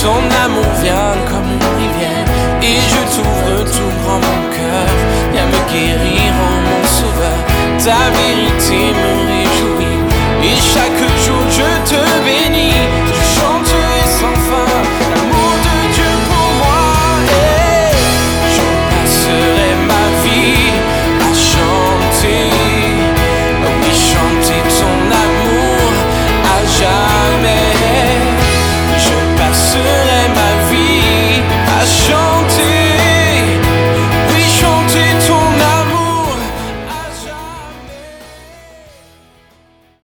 Ton amour vient comme une rivière et je t'ouvre tout grand mon cœur. Viens me guérir, oh mon sauveur. Ta vérité